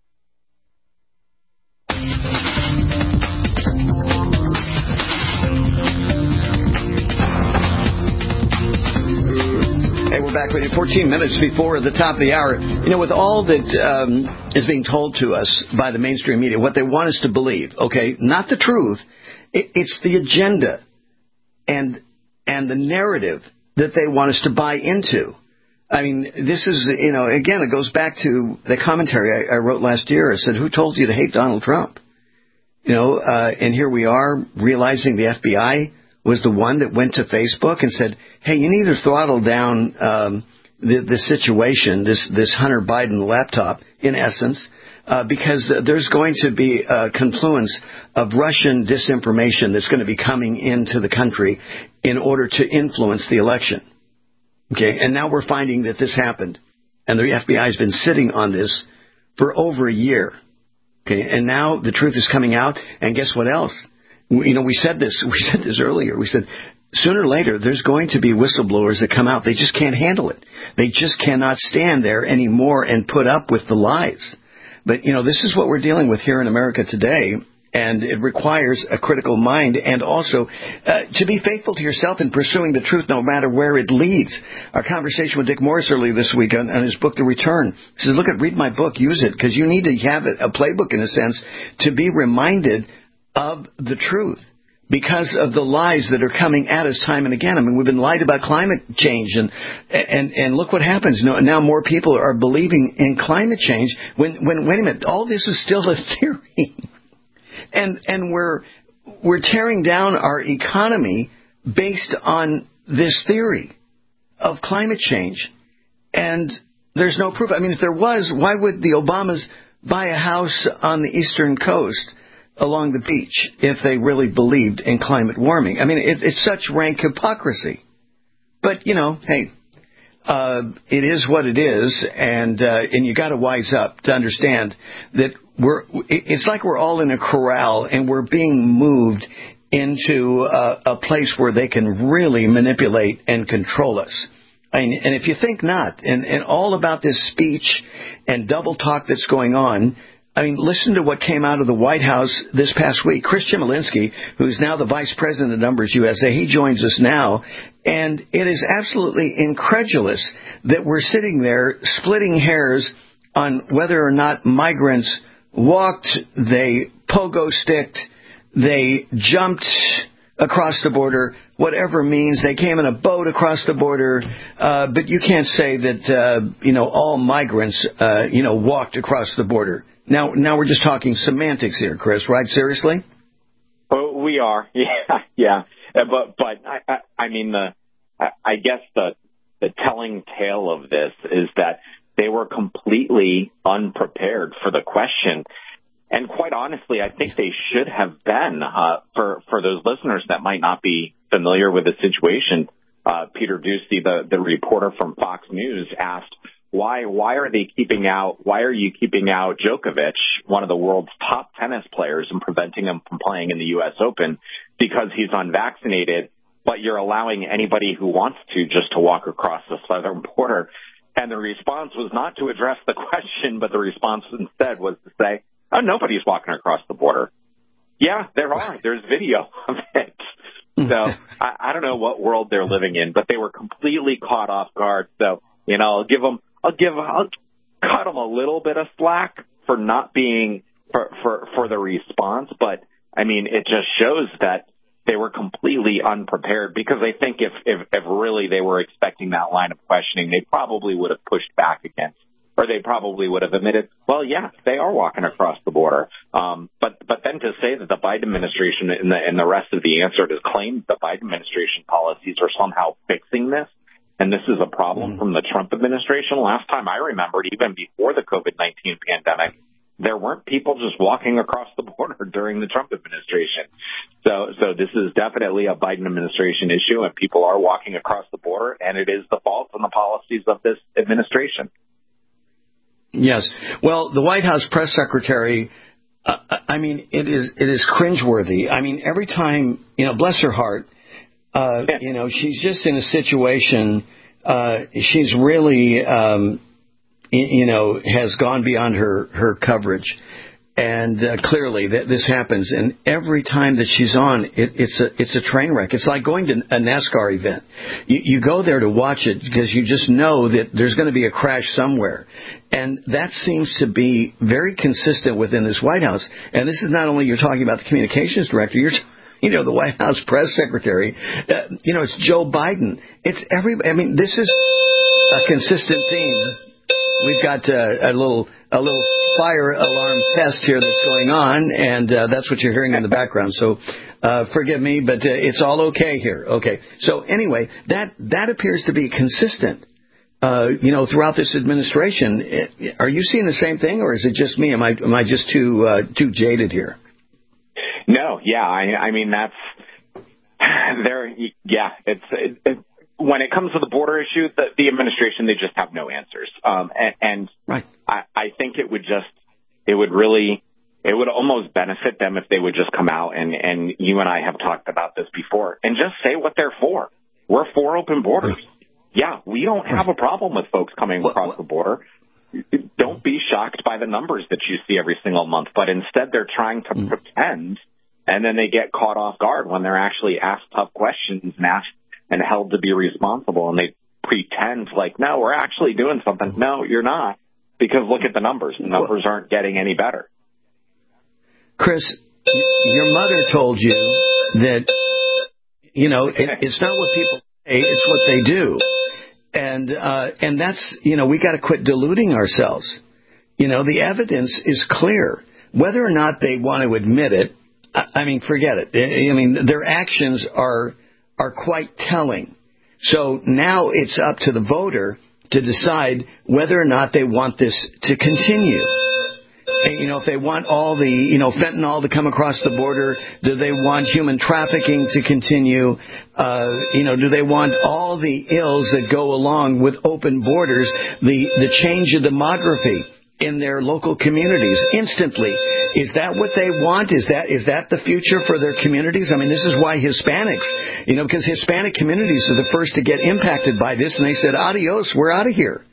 Hey, we're back with you 14 minutes before the top of the hour. You know, with all that is being told to us by the mainstream media, what they want us to believe, okay, not the truth, it's the agenda and the narrative that they want us to buy into. I mean, this is, you know, again, it goes back to the commentary I wrote last year. I said, who told you to hate Donald Trump? You know, and here we are realizing the FBI was the one that went to Facebook and said, hey, you need to throttle down this situation, this Hunter Biden laptop, in essence, because there's going to be a confluence of Russian disinformation that's going to be coming into the country in order to influence the election. Okay, and now we're finding that this happened, and the FBI has been sitting on this for over a year. Okay, and now the truth is coming out, and guess what else? You know, we said this earlier. We said sooner or later there's going to be whistleblowers that come out. They just can't handle it. They just cannot stand there anymore and put up with the lies. But, you know, this is what we're dealing with here in America today. And it requires a critical mind and also to be faithful to yourself in pursuing the truth no matter where it leads. Our conversation with Dick Morris earlier this week on his book, The Return. He says, read my book, use it, because you need to have a playbook, in a sense, to be reminded of the truth because of the lies that are coming at us time and again. I mean, we've been lied about climate change, and look what happens. Now more people are believing in climate change when wait a minute, all this is still a theory. And we're tearing down our economy based on this theory of climate change. And there's no proof. I mean, if there was, why would the Obamas buy a house on the eastern coast along the beach if they really believed in climate warming? I mean, it's such rank hypocrisy. But, you know, hey, it is what it is, and you got to wise up to understand that it's like we're all in a corral and we're being moved into a place where they can really manipulate and control us. And if you think not, and all about this speech and double talk that's going on, I mean, listen to what came out of the White House this past week. Chris Chmielewski, who's now the vice president of Numbers USA, he joins us now. And it is absolutely incredulous that we're sitting there splitting hairs on whether or not migrants walked, they pogo-sticked, they jumped across the border, whatever means. They came in a boat across the border, but you can't say that, all migrants, walked across the border. Now we're just talking semantics here, Chris, right? Seriously? Oh, we are. Yeah. But I mean, I guess the telling tale of this is that they were completely unprepared for the question. And quite honestly, I think they should have been. For those listeners that might not be familiar with the situation, Peter Doocy, the reporter from Fox News, asked, why are you keeping out Djokovic, one of the world's top tennis players, and preventing him from playing in the U.S. Open because he's unvaccinated, but you're allowing anybody who wants to just to walk across the southern border? And the response was not to address the question, but the response instead was to say, oh, nobody's walking across the border. Yeah, there are. There's video of it. So I don't know what world they're living in, but they were completely caught off guard. So, I'll cut them a little bit of slack for not being for the response. But I mean, it just shows that they were completely unprepared, because I think if really they were expecting that line of questioning, they probably would have pushed back against, or they probably would have admitted, well, yeah, they are walking across the border. But then to say that the Biden administration and the rest of the answer to claim the Biden administration policies are somehow fixing this, and this is a problem from the Trump administration. Last time I remembered, even before the COVID-19 pandemic, there weren't people just walking across the border during the Trump administration. So this is definitely a Biden administration issue, and people are walking across the border, and it is the fault and the policies of this administration. Yes. Well, the White House press secretary, I mean, it is cringeworthy. I mean, every time, bless her heart, she's just in a situation, she's really, has gone beyond her coverage. And clearly this happens. And every time that she's on, it's a train wreck. It's like going to a NASCAR event. You go there to watch it because you just know that there's going to be a crash somewhere. And that seems to be very consistent within this White House. And this is not only you're talking about the communications director, the White House press secretary, it's Joe Biden. This is a consistent theme. We've got a little fire alarm test here that's going on, and that's what you're hearing in the background. So forgive me, but it's all okay here. Okay. So anyway, that appears to be consistent, throughout this administration. Are you seeing the same thing, or is it just me? Am I just too jaded here? No. Yeah. I mean, that's there. Yeah. It's when it comes to the border issue, the administration, they just have no answers. And right. I think it would almost benefit them if they would just come out, and you and I have talked about this before, and just say what they're for. We're for open borders. Yeah, we don't have a problem with folks coming across the border. Don't be shocked by the numbers that you see every single month, but instead they're trying to pretend, and then they get caught off guard when they're actually asked tough questions and held to be responsible, and they pretend like, no, we're actually doing something. No, you're not, because look at the numbers. The numbers aren't getting any better. Chris, your mother told you that, it's not what people say, it's what they do. And that's, we got to quit deluding ourselves. The evidence is clear. Whether or not they want to admit it, I mean, forget it. Their actions are quite telling. So now it's up to the voter to decide whether or not they want this to continue. If they want all the, fentanyl to come across the border, do they want human trafficking to continue? Do they want all the ills that go along with open borders, the change of demography in their local communities instantly? Is that what they want? Is that the future for their communities? I mean, this is why Hispanics, because Hispanic communities are the first to get impacted by this, and they said, adios, we're out of here.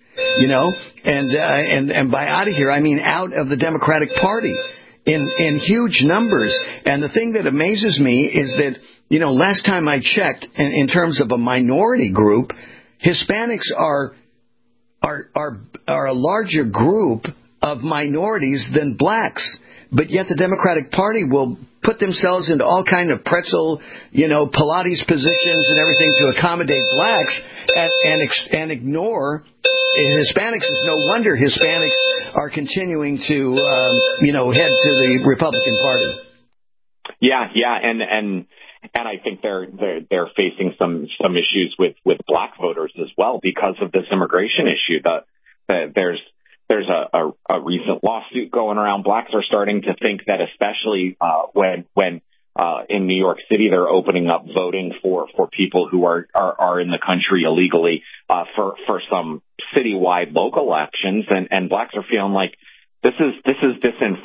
And by out of here, I mean out of the Democratic Party in huge numbers. And the thing that amazes me is that, last time I checked, in terms of a minority group, Hispanics are a larger group of minorities than blacks. But yet the Democratic Party will put themselves into all kind of pretzel, Pilates positions and everything to accommodate blacks and ignore Hispanics. It's no wonder Hispanics are continuing to, head to the Republican Party. Yeah, and I think they're facing some issues with black voters as well because of this immigration issue. There's a recent lawsuit going around. Blacks are starting to think that, especially when in New York City, they're opening up voting for people who are in the country illegally for some citywide local elections, and blacks are feeling like this is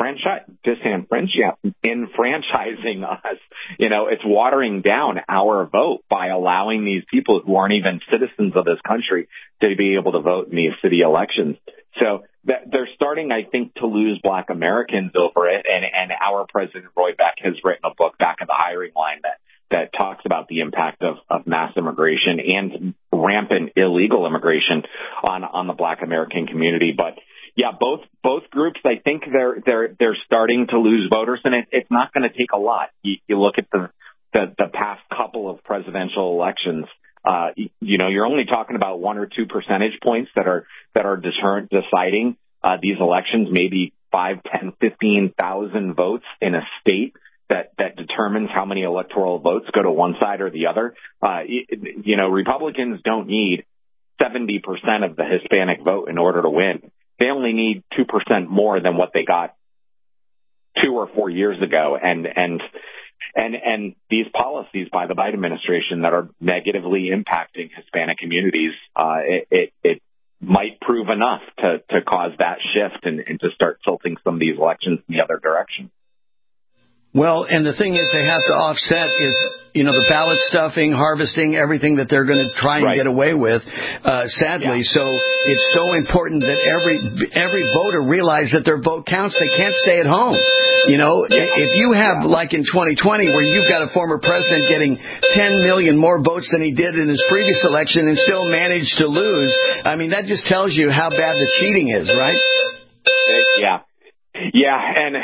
disenfranchising us. It's watering down our vote by allowing these people who aren't even citizens of this country to be able to vote in these city elections. So they're starting, I think, to lose black Americans over it. And our President Roy Beck has written a book, Back of the Hiring Line, that talks about the impact of mass immigration and rampant illegal immigration on the black American community. But yeah, both groups, I think they're starting to lose voters, and it's not going to take a lot. You look at the past couple of presidential elections. You're only talking about 1 or 2 percentage points that are deciding these elections, maybe 5, 10, 15,000 votes in a state that determines how many electoral votes go to one side or the other. Republicans don't need 70% of the Hispanic vote in order to win. They only need 2% more than what they got 2 or 4 years ago. And these policies by the Biden administration that are negatively impacting Hispanic communities, it might prove enough to cause that shift and to start tilting some of these elections in the other direction. Well, and the thing is they have to offset is, the ballot stuffing, harvesting, everything that they're going to try and get away with, sadly. Yeah. So it's so important that every voter realize that their vote counts. They can't stay at home. If you have, like in 2020, where you've got a former president getting 10 million more votes than he did in his previous election and still managed to lose, I mean, that just tells you how bad the cheating is, right? Yeah. Yeah. And,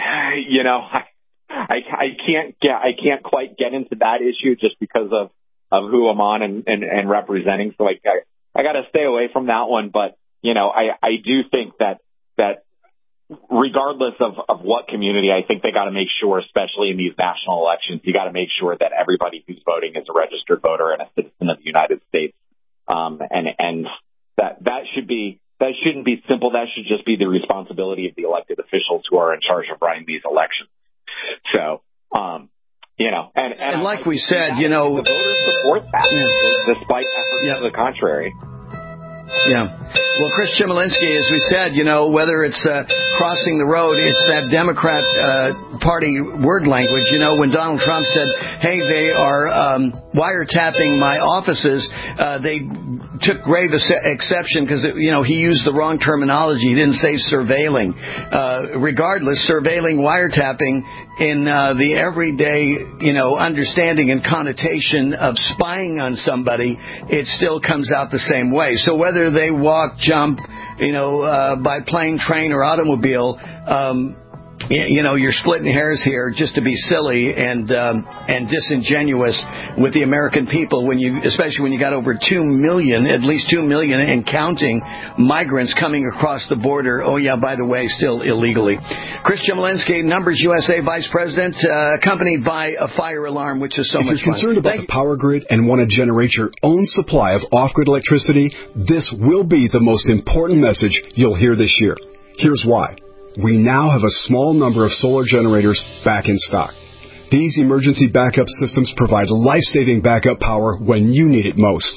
I can't quite get into that issue just because of who I'm on and representing. So I got to stay away from that one. But, I do think that regardless of what community, I think they got to make sure, especially in these national elections, you got to make sure that everybody who's voting is a registered voter and a citizen of the United States. And that shouldn't be simple. That should just be the responsibility of the elected officials who are in charge of running these elections. So, and like we said, the voters support that, despite efforts to the contrary. Yeah. Well, Chris Chemalinsky, as we said, whether it's crossing the road, it's that Democrat Party word language. When Donald Trump said, hey, they are wiretapping my offices, they took grave exception because, he used the wrong terminology. He didn't say surveilling. Regardless, surveilling, wiretapping in the everyday, understanding and connotation of spying on somebody, it still comes out the same way. So whether they walk, jump, by plane, train, or automobile, you're splitting hairs here just to be silly and disingenuous with the American people especially when you got over 2 million, at least 2 million and counting migrants coming across the border. Oh yeah, by the way, still illegally. Chris Chemalinsky, Numbers USA Vice President, accompanied by a fire alarm, which is so much fun. If you're concerned about the power grid and want to generate your own supply of off-grid electricity, this will be the most important message you'll hear this year. Here's why. We now have a small number of solar generators back in stock. These emergency backup systems provide life-saving backup power when you need it most.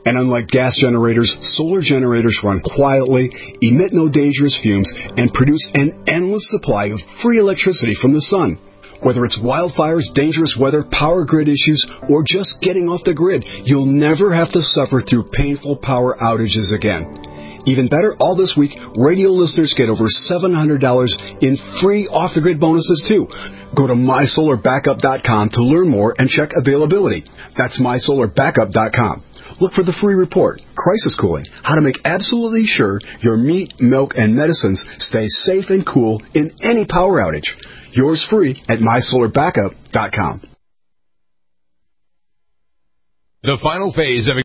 And unlike gas generators, solar generators run quietly, emit no dangerous fumes, and produce an endless supply of free electricity from the sun. Whether it's wildfires, dangerous weather, power grid issues, or just getting off the grid, you'll never have to suffer through painful power outages again. Even better, all this week, radio listeners get over $700 in free off-the-grid bonuses, too. Go to MySolarBackup.com to learn more and check availability. That's MySolarBackup.com. Look for the free report, Crisis Cooling, how to make absolutely sure your meat, milk, and medicines stay safe and cool in any power outage. Yours free at MySolarBackup.com. The final phase of